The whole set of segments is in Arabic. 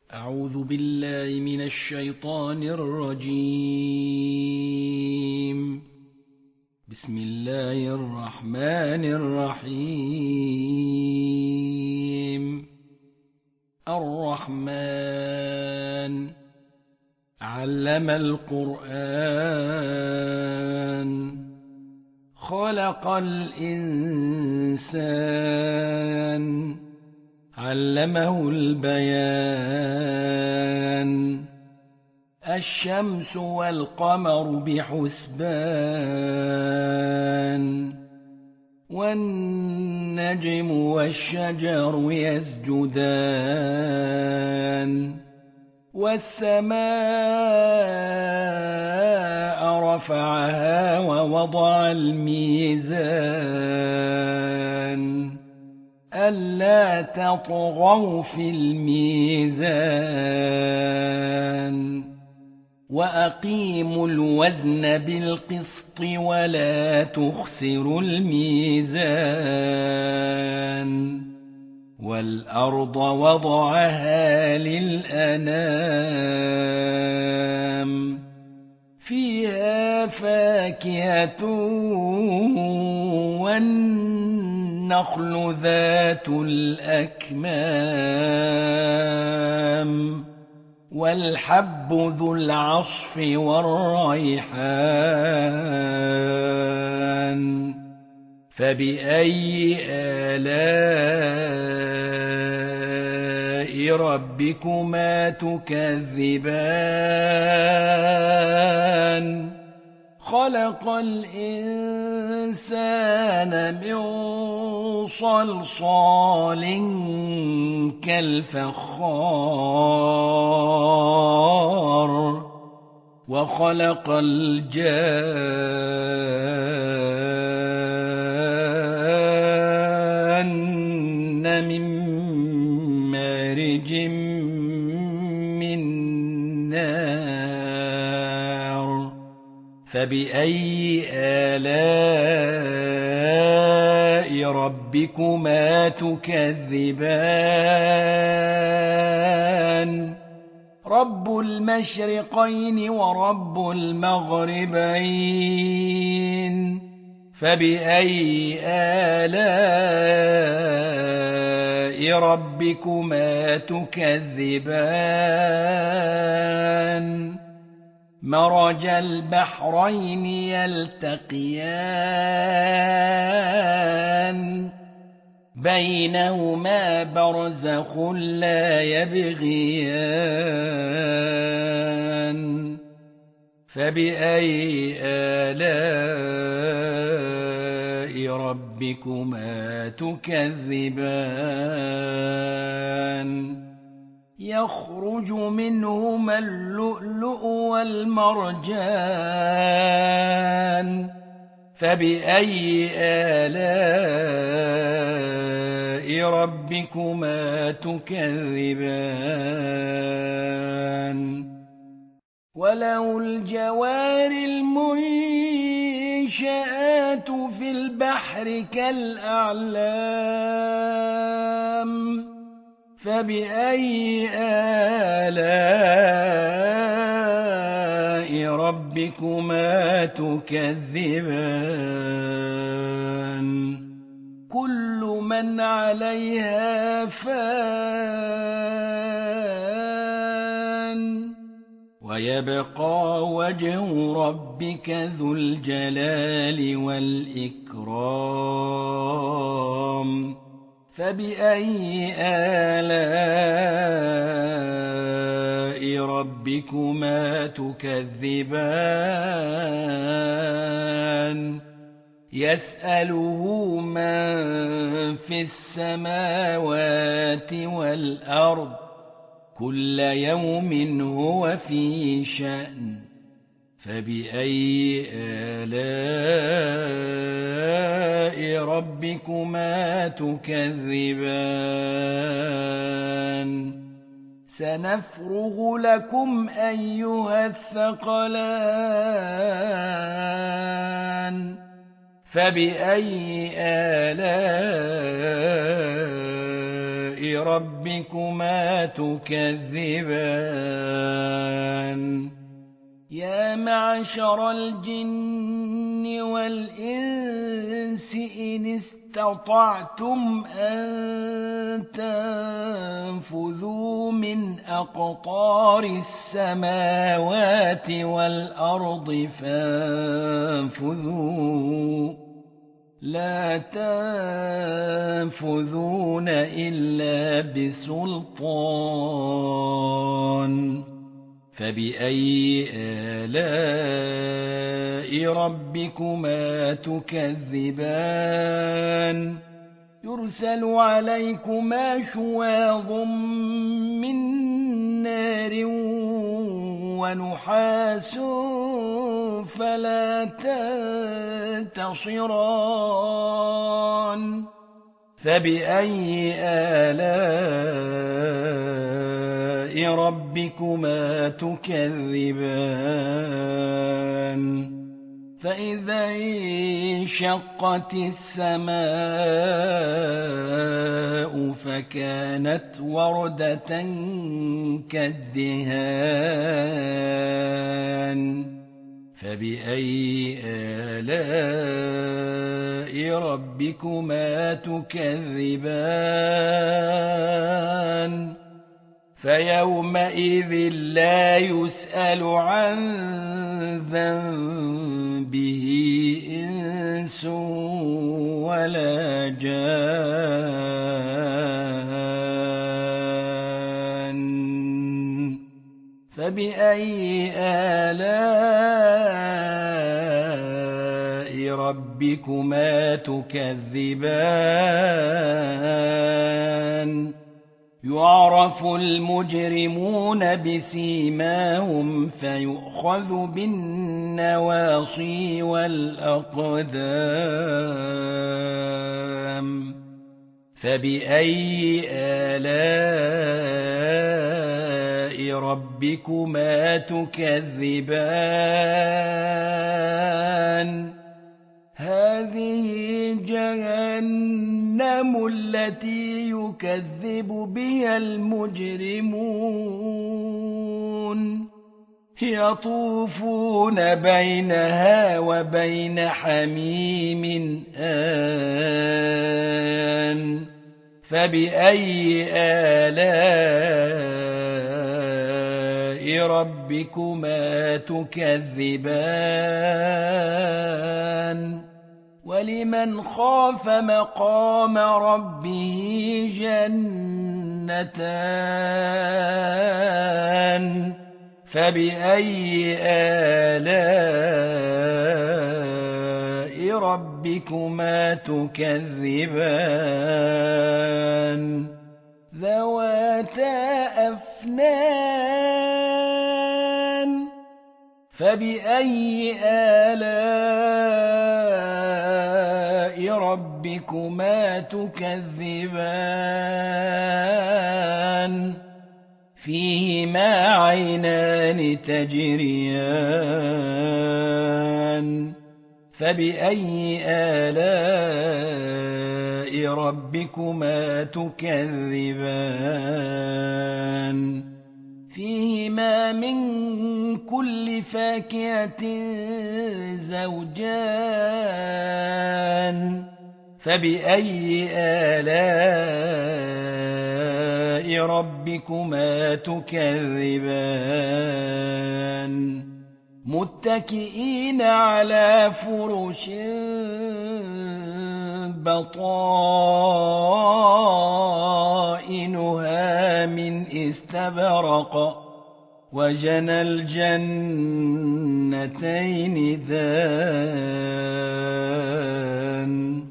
أعوذ بالله من الشيطان الرجيم. بسم الله الرحمن الرحيم. الرحمن علم القرآن خلق الإنسان علمه البيان. الشمس والقمر بحسبان والنجم والشجر يسجدان والسماء رفعها ووضع الميزان ألا تطغوا في الميزان وأقيموا الوزن بالقسط ولا تخسروا الميزان والأرض وضعها للأنام فيها فاكهة والنخل ذات الأكمام والحب ذو العصف والريحان فبأي آلاء ربكما تكذبان خلق الإنسان من صلصال كالفخار وخلق الجان من مارج من نار فبأي آلاء ربكما تكذبان رب المشرقين ورب المغربين فبأي آلاء ربكما تكذبان مرج البحرين يلتقيان بينهما برزخ لا يبغيان فبأي آلاء ربكما تكذبان يخرج منهما اللؤلؤ والمرجان فبأي آلاء ربكما تكذبان وله الجوار المنشآت في البحر كالأعلام فبأي آلاء ربكما تكذبان كل من عليها فان ويبقى وجه ربك ذو الجلال والإكرام فبأي آلاء ربكما تكذبان يسأله من في السماوات والأرض كل يوم هو في شأن فبأي آلاء ربكما تكذبان سنفرغ لكم أيها الثقلان فبأي آلاء ربكما تكذبان يا معشر الجن والإنس إن استطعتم أن تنفذوا من أقطار السماوات والأرض فانفذوا لا تنفذون إلا بسلطان فبأي آلاء ربكما تكذبان يرسل عليكما شواظ من نار ونحاس فلا تنتصران فبأي آلاء ربكما تكذبان فإذا انشقت السماء فكانت وردة كالدهان فبأي آلاء ربكما تكذبان فيومئذ لا يسأل عن ذنبه إنس ولا جان فبأي آلاء ربكما تكذبان يعرف المجرمون بسيماهم فيؤخذ بالنواصي والأقدام فبأي آلاء ربكما تكذبان هذه جهنم التي يكذب بها المجرمون يطوفون بينها وبين حميم آن فبأي آلاء ربكما تكذبان ولمن خاف مقام ربه جنتان فبأي آلاء ربكما تكذبان ذواتا أفنان فبأي آلاء ربكما تكذبان فيهما عينان تجريان فبأي آلاء ربكما تكذبان فيهما من كل فاكهة زوجان فبأي آلاء ربكما تكذبان متكئين على فرش بطائنها من استبرق وجنى الجنتين دان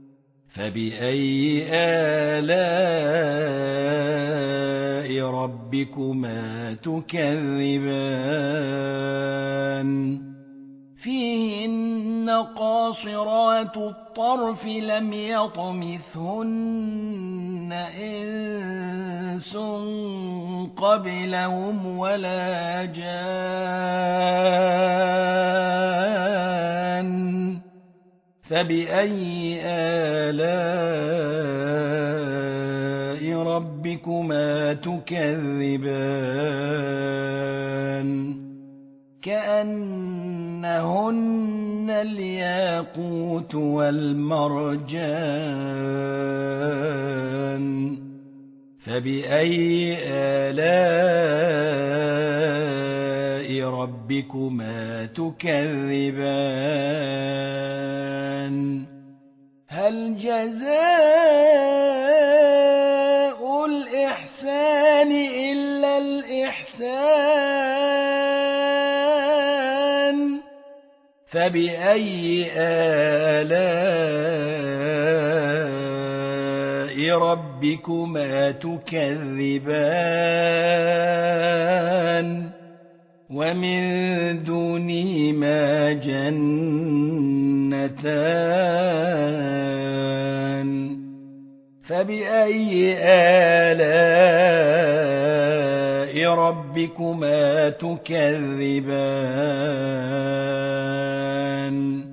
فبأي آلاء ربكما تكذبان فيهن قاصرات الطرف لم يطمثهن إنس قبلهم ولا جان فبأي آلاء ربكما تكذبان كأنهن الياقوت والمرجان فبأي آلاء ربكما تكذبان هل جزاء الإحسان إلا الإحسان فبأي آلاء ربكما تكذبان ومن دونهما جنتان فبأي آلاء ربكما تكذبان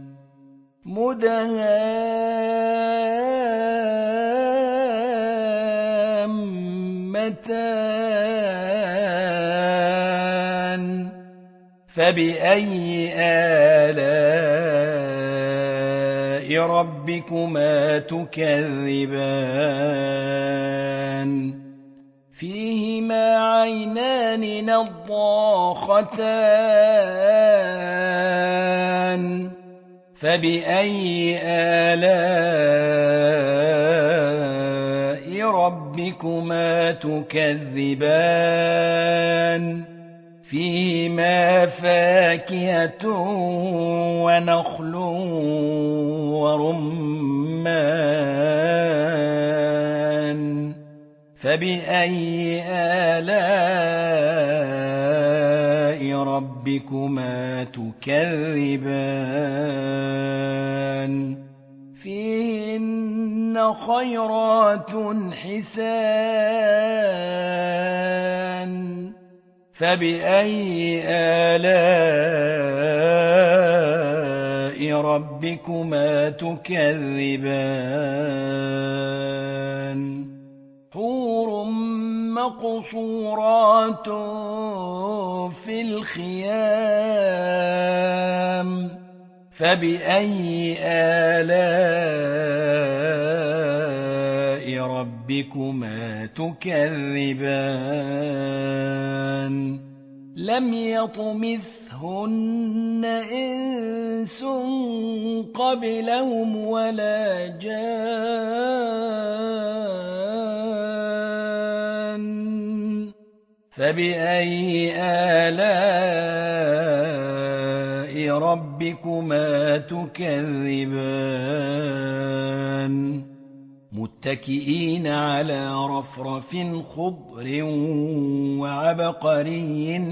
مدهامتان فبأي آلاء ربكما تكذبان فيهما عينان نضاختان فبأي آلاء ربكما تكذبان فيهما فاكهة ونخل ورمان فبأي آلاء ربكما تكذبان فيهن خيرات حسان فبأي آلاء ربكما تكذبان حور مقصورات في الخيام فبأي آلاء ربكما تكذبان لم يطمثهن إنس قبلهم ولا جان فبأي آلاء ربكما تكذبان متكئين على رفرف خضر وعبقري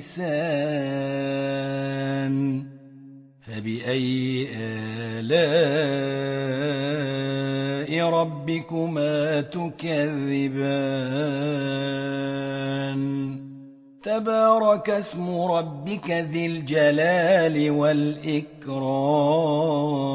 حسان فبأي آلاء ربكما تكذبان تبارك اسم ربك ذي الجلال والإكرام